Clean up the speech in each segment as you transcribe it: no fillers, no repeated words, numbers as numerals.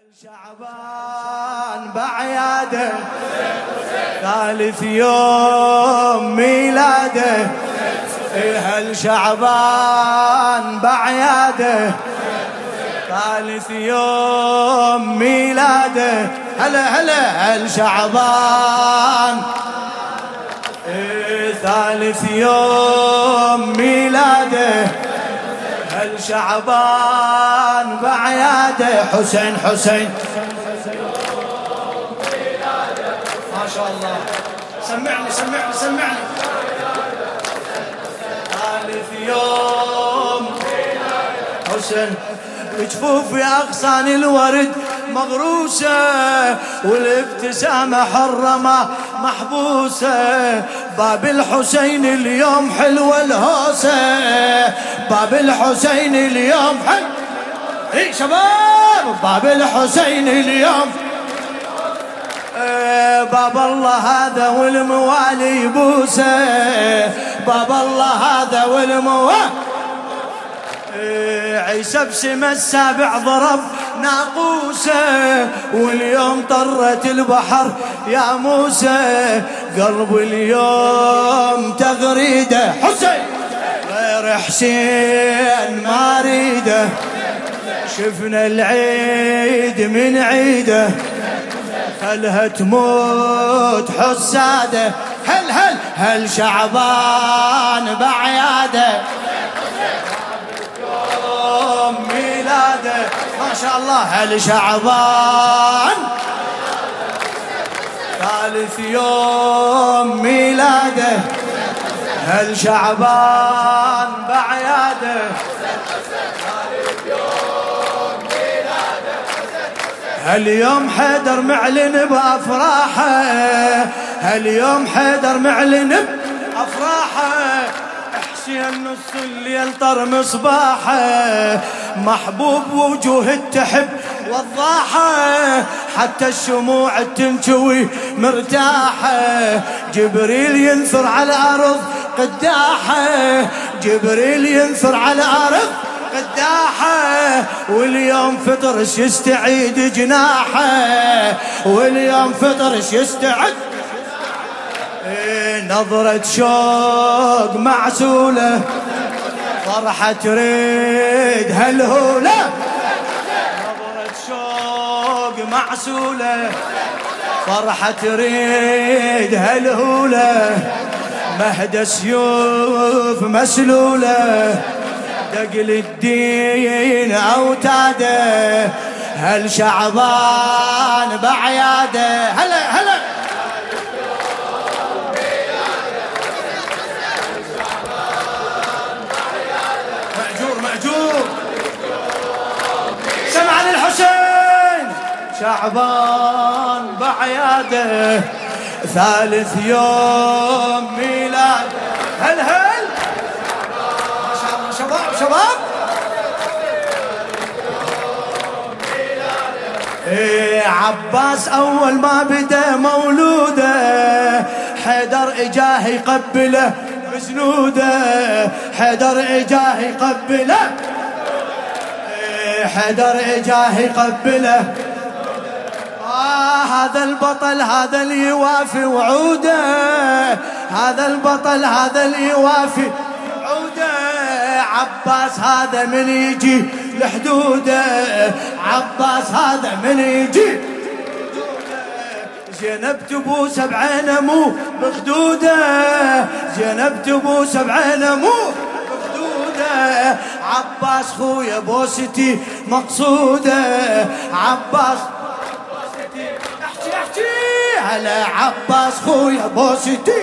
شعبان بعياده ثالث يوم ميلاده. هل شعبان بعياده ثالث يوم ميلاده. هلا هلا هل شعبان ثالث يوم ميلاده. هل شعبان بعياده حسين حسين ما شاء الله. سمعني سمعني سمعني. ثالث يوم حسين جفوف أغصان الورد مغروسة والابتسامة حرمة محبوسة. باب الحسين اليوم حلوة الهوسة. باب الحسين اليوم حلو. اي شباب باب الحسين اليوم. باب الله هذا والموالي يبوسه. باب الله هذا والموالي. عيسى بسمة السابع ضرب ناقوسه واليوم طرت البحر يا موسى. قلب اليوم تغريده حسين غير حسين ما ريده. شفنا العيد من عيده خلها تموت حساده. هل شعبان بعياده ميلاده ما شاء الله. هل شعبان ثالث يوم ميلاده. هل شعبان بعياده ثالث يوم ميلاده. هاليوم حيدر معلن بأفراحه. هاليوم حيدر معلن بأفراحه. حسين نص الليل طر مصباحه. محبوب وجوه التحب وضاحه. حتى الشموع تنجوي مرتاحه. جبريل ينثر على الأرض قداحه. جبريل ينثر على الأرض قداحه. واليوم فطرش يستعيد جناحه. واليوم فطرش يستعد. نظرة شوق معسولة فرحة تريد هالهولة. نظرة شوق معسولة فرحة تريد هالهولة. مهدى سيوف مسلولة دقل الدين أوتاده. هل شعبان بعياده. هلا هلا سمعني الحسين. شعبان بعياده ثالث يوم ميلاد. هل ما شاء الله شباب شباب. عباس أول ما بدأ مولوده حيدر إجاه يقبله بسنوده. حيدر إجاه يقبله. حيدر إجاه يقبله. هذا البطل هذا اللي يوافي وعوده. هذا البطل هذا اللي يوافي وعوده. عباس هذا من يجي لحدوده. عباس هذا من يجي. زينب تبوس بعينه مو بخدوده. زينب تبوس بعينه مو بخدوده. عباس خويا بوستي مقصوده. عباس احكي احكي على عباس خويا بوستي.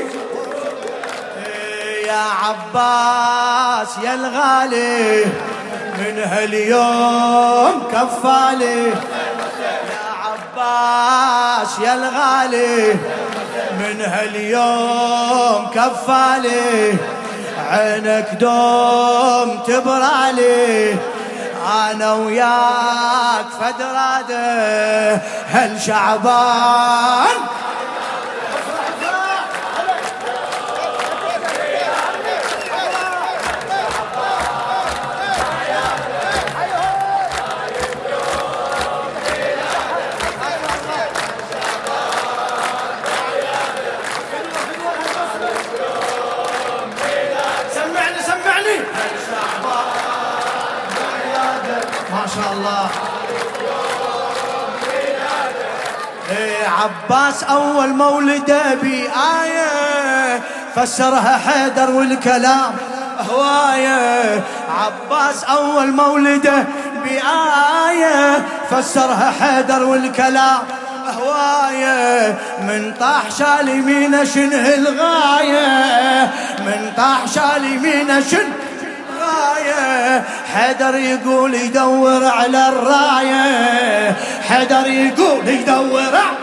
يا عباس يا الغالي من هاليوم كفالي. يا عباس يا الغالي من هاليوم كفالي. عينك دوم تبرالي انا وياك فدراده. هل شعبان عباس أول مولده بآية فسرها حيدر والكلام هواية. عباس أول مولده بآية فسرها حيدر والكلام هواية. من طاح شال يمينه شنه الغاية، من طاح شال يمينه شنه الغاية. حيدر يقول يدور على الراية، حيدر يقول يدور على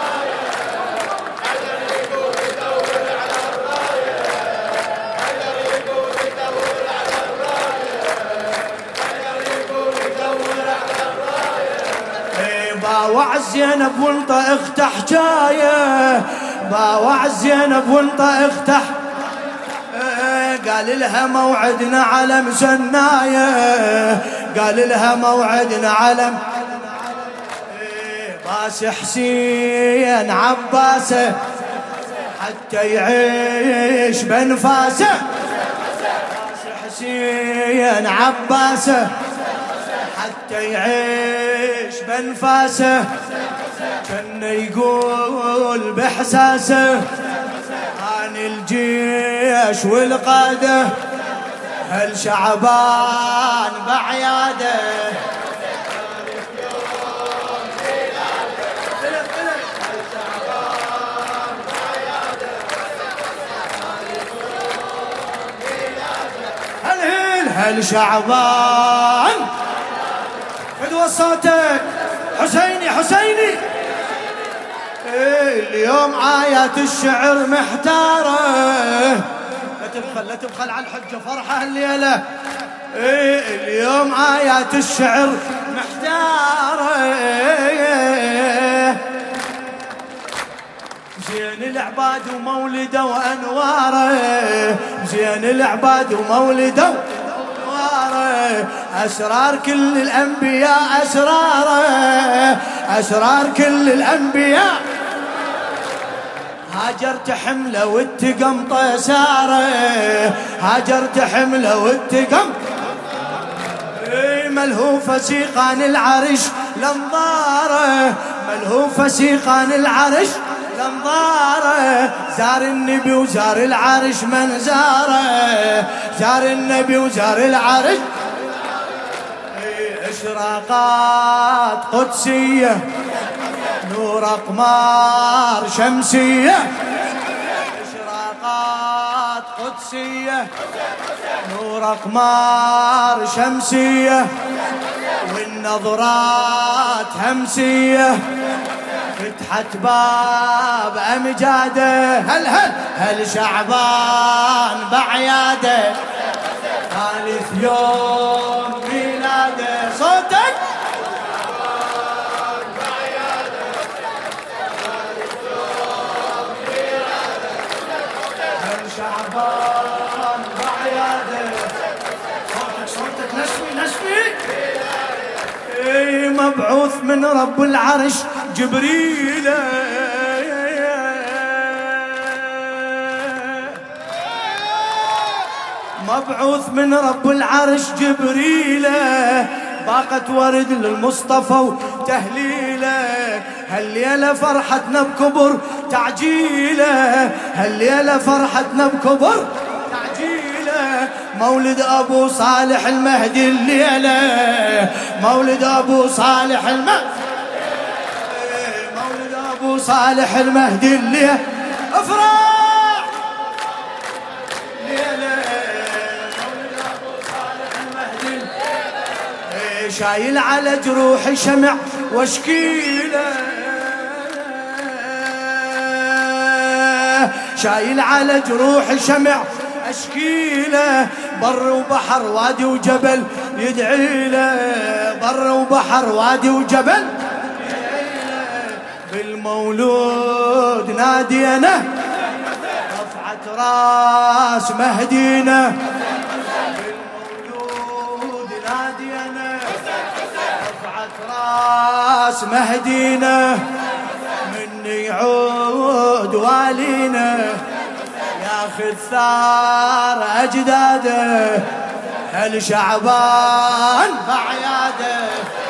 باوع زينب وانت اخت حجايه، باوع زينب وانت اخت قال لها موعدنا على مسنايه، قال لها موعدنا على باس حسين عباسه حتى يعيش بنفاسه. باس حسين عباسه حتى يعيش بنفاسه. كان يقول بحساسه عن الجيش والقاده هل شعبان بعياده. هل شعبان فدوى صوتك حسيني حسيني. اليوم آيات الشعر محتارة، لا تبخل على الحجة فرحة الليلة. اليوم آيات الشعر محتارة. زين العباد ومولده وأنواره، زين العباد ومولده وأنواره. أسرار كل الأنبياء أسراره، أسرار كل الأنبياء. هاجرت حمله والتقم طيساره، هاجرت حمله والتقم ملهوفة سيقان العرش لانظاره، ملهوفة سيقان العرش لانظاره. زار النبي وزار العرش من زاره، زار النبي وزار العرش. اشراقات قدسية نور أقمار شمسية، اشراقات قدسية نور أقمار شمسية. والنظرات همسية فتحت باب أمجاده. هل شعبان بعياده ثالث يوم ميلاده. صوتك شعبان بعياده. صوتك نسمي نسمي. مبعوث من رب العرش جبريل، مبعوث من رب العرش جبريل. باقة ورد للمصطفى وتهليله. هالليلة فرحتنا بكبر تعجيله، هالليلة فرحتنا بكبر تعجيله. مولد أبو صالح المهدي الليلة، مولد أبو صالح المهدي، مولد أبو صالح المهدي الليلة. افرح ليلة مولد أبو صالح المهدي الليلة. شايل على جروحي شمع واشكيله، شايل على جروحي شمع اشكيله. بر وبحر وادي وجبل يدعي له، بر وبحر وادي وجبل يدعي له. بالمولود نادينا رفعت راس مهدينا، بالمولود نادينا رفعت راس مهدينا. من يعود والينا ياخذ ثار أجداده. هل شعبان بعياده